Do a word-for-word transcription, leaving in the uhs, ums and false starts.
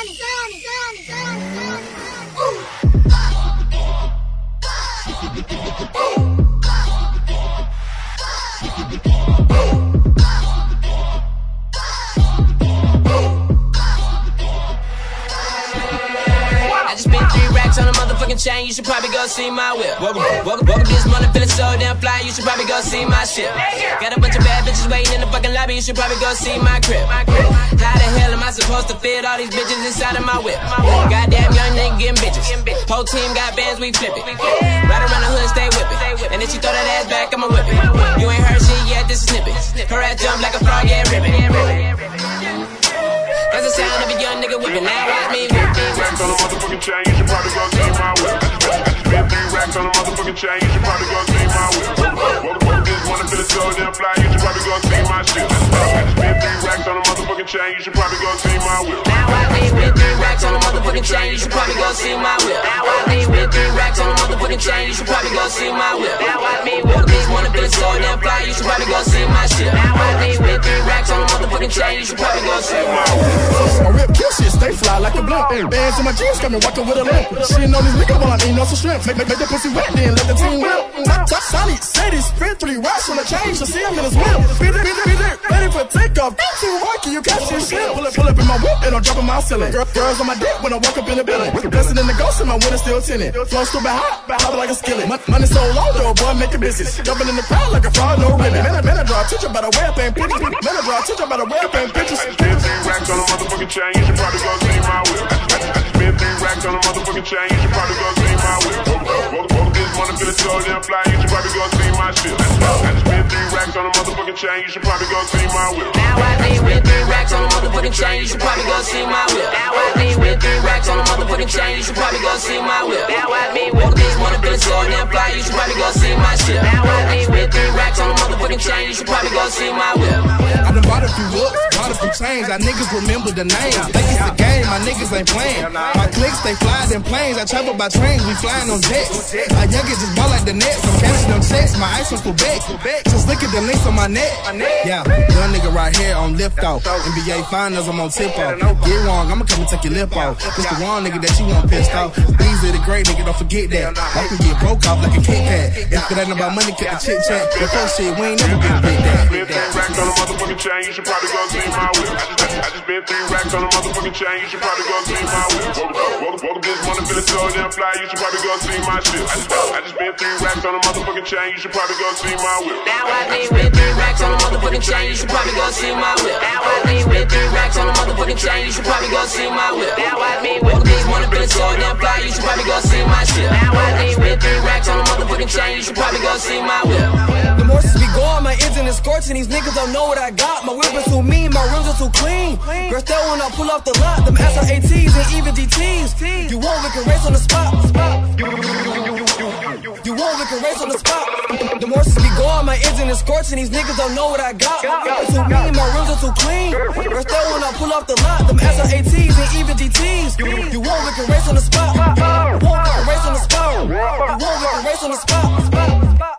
Johnny, Johnny, Johnny, Johnny, Johnny. I just spent three racks on a motherfucking chain, you should probably go see my whip. Welcome, welcome, welcome this morning, feeling so damn fly, you should probably go see my ship. Got a bunch of bad bitches waiting in the fucking lobby, you should probably go see my crib. How the hell am I supposed to fit all these bitches inside of my whip? Goddamn young nigga getting bitches. Whole team got bands, we flip it. Right around the hood, stay whipping. And if she throw that ass back, I'ma whip it. You ain't heard shit yet, this is snippet. Her ass jump like a frog, yeah, ribbon. That's the sound of a young nigga whipping. Now watch me whip it. Racks on a motherfucking chain, you should probably go see my whip. Spend three racks on a motherfucking chain, you should probably go see my whip. Welcome this wanna feel it so damn fly, you should probably go see my shit. Spend three racks on a motherfucking chain, you should probably go see my whip. Now watch me with three racks on a motherfucking chain, you should probably go see my whip. Now watch me with three racks on a motherfucking chain, you should probably go see my whip. Now watch me with this wanna feel it so damn fly, you should probably go see my shit. Now watch me with three racks on a motherfucking chain, you should probably go see my whip. My rip kill shit, stay fly like a blimp. Bands in my jeans, coming walking with a limp. Shitting on these niggas while I'm eating on some shrimp. Make, make, make the pussy wet, then let the team whip. Touch Sonny, say this, spin three racks on the change to see him in his whip. Beat it, beat it, beat it, ready for takeoff. Got too rocky, you catch your shit. Pull it, pull up in my whip, and I'm dropping my ceiling. Girl, girls on my dick when I walk up in the building. Blessing in the ghost, and my window still tinted. Flow stupid hot, but hot like a skillet. Mon money so low, though, boy, make a business. Jumping in the crowd like a fraud, no ribbon. Man, I, man, I draw a picture by the way I paint pictures. Man, I draw a picture by the way I paint pictures. Spend three racks on a motherfucking chain, you should probably go see my whip. Spend three racks on a motherfucking chain, you should probably go see my whip. Welcome this wanna feel it so damn fly, you should probably go see my shit. Spend three racks on a motherfucking chain, you should probably go see my whip. Now watch me with three racks on a motherfucking chain, you should probably go see my whip. Now watch me with three racks on a motherfucking chain, you should probably go see my whip. Now watch me with this wanna feel it so damn fly, you should probably go see my shit. Now watch me with three racks on a motherfucking chain, you should probably go see my whip. I done bought a few looks, bought a few chains. Our niggas remember the name. Think it's a game, my niggas ain't playing. My clicks, they fly in planes. I travel by trains, we flying on jets. My youngest just ball like the Nets. I'm catching them checks, my ice from Quebec. Just look at the links on my neck. Yeah, young nigga right here on lift off. N B A finals, I'm on tip off. Get wrong, I'ma come and take your lip off. It's the wrong nigga that you want pissed off. These are the great nigga, don't forget that. I can get broke off like a Kit Kat. If it ain't about money, keep the chit chat. The first shit, we ain't never been big that. Spend three racks on a motherfucking chain, you should probably go see my whip. I just, I just spent three racks on a motherfucking chain, you should probably go see my whip. Welcome, welcome this wanna feel it so damn fly, you should probably go see my shit. I just, I just spent three racks on a motherfucking chain, you should probably go see my whip. Now watch me with three racks on a motherfucking chain, you should probably go see my whip. Now watch me with three racks on a motherfucking chain, you should probably go see my whip. Now watch me with this wanna feel it so damn fly, you should probably go see my shit. Now watch me with three racks on a motherfucking chain, you should probably go see my whip. The Morses be going, my engine is scorching. These niggas don't know what I got. My whip is too mean, my rims are too clean. Girl, still when I pull off the lot, them S R A Ts and even D Ts. You won't, we can race on the spot. You, you, you, you, you won't, we can race on the spot. The Morses be going, my engine is scorching. These niggas don't know what I got. My whip is too mean, my rims are too clean. Girl, still when I pull off the lot, them S R A Ts and even D Ts. You, you won't, we can race on the spot. You won't, we can race on the spot. You won't, we can race on the spot.